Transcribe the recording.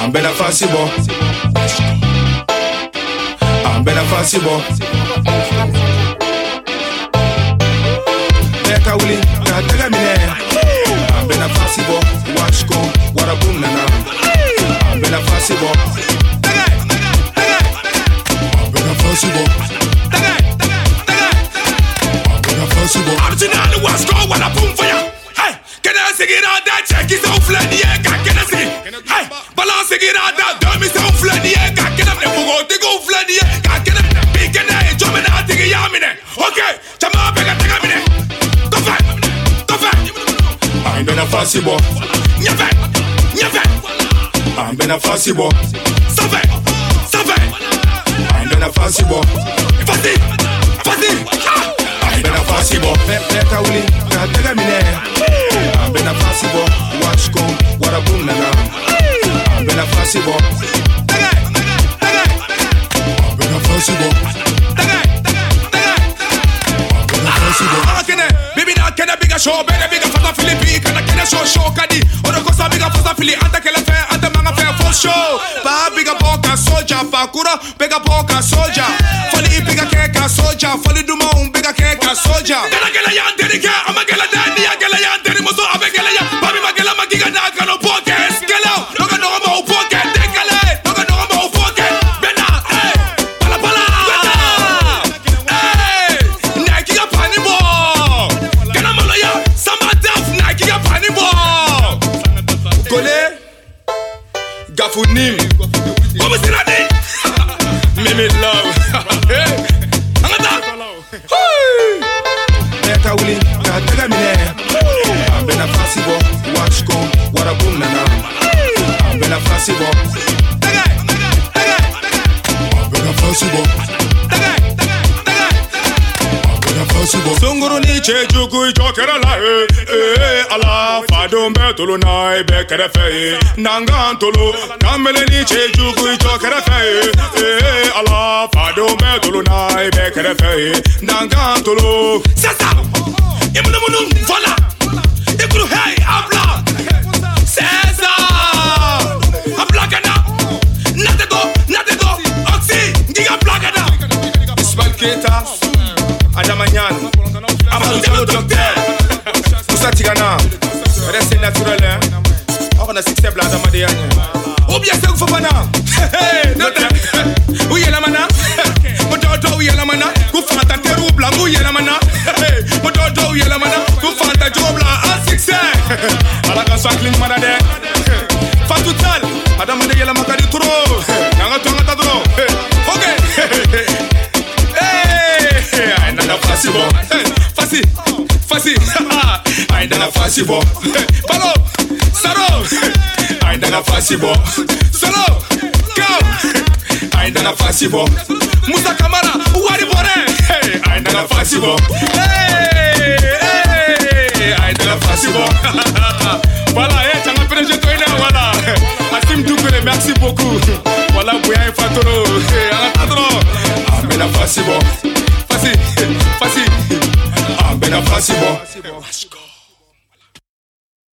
Ambena fasibo. Ambena fasibo. Beka wuli na tega mine. Ambena fasibo. Watch go warabum nana. Ambena fasibo. Ambena fasibo. Ambena fasibo. Original Watch go warabum for ya. Hey, can I sing it out that check is off flat yeah, can I sing? Hey, balance sing it out that dumb is off flat yeah, can I go to go flat yeah, can I big and I jump and I take a yamine. Okay, chama bega take a minute. Go back. Ambena fasibo. Nyave. Ambena fasibo. Save. Ambena fasibo. Fasi. Ambena fasibo. Beka wuli na tega mine. Ambena fasibo. Watch go warabum nana. Ambena fasibo. Ambena fasibo. Baby na kena bigger show, bigger fata Philippi, kena show kadi. Oro kosa bigger fata Philly, anta kela fe, anta manga fe for show. Pa bigger boka soldier, pa kura bigger boka soldier. Fali bigger keka soldier, fali duma bigger keka soldier. Kela yandere ke, ama kela dani, kela yandere moso abe kela ya. Babi magela magiga na kano poke, skela, noga no mo poke, dekale, noga no mo poke. Bena, pala. Nike ga pani bo. Kole Gafunim Como se nade Mimi love Angata Beka wuli na tega mine. Ambena fasibo. Watch go warabum nana. Ambena fasibo. Ambena fasibo. Sunguru ni chejuku ichokera la ala fado mbetolo na ibe kerefe nangantolo kamele ni chejuku ichokera fe ala fado mbetolo na ibe kerefe nangantolo sasa imunumunu vola ikuru hey abla sesa abla kana natego oxy giga plagada Ismail Keita Adamanyan Amadou docteur Moussa Tigana Reste naturel hein. On a succès blanc Adamadéane. Ou bien c'est Oufopana. Note Où y est la mana Mododo où y est la mana Koufanta terou blanc où y est la mana Mododo où y est la mana Koufanta terou blanc en succès. A la canson clean manade Fatou Tal Adamade y'a la makadi trop Nanga tonga trop. Ok Aindana fasibo. Fasi. Aindana fasibo. Balo. Saro. Aindana fasibo. Solo. Go. Aindana fasibo. Musa Kamara. Wari bore. Aindana fasibo. Aindana fasibo. Voilà, t'as apprécié toi là, voilà. Asim Doukoulé, merci beaucoup. Voilà, Bouya et Fatoro. Ambena fasibo. Fasi. Ambena fasibo.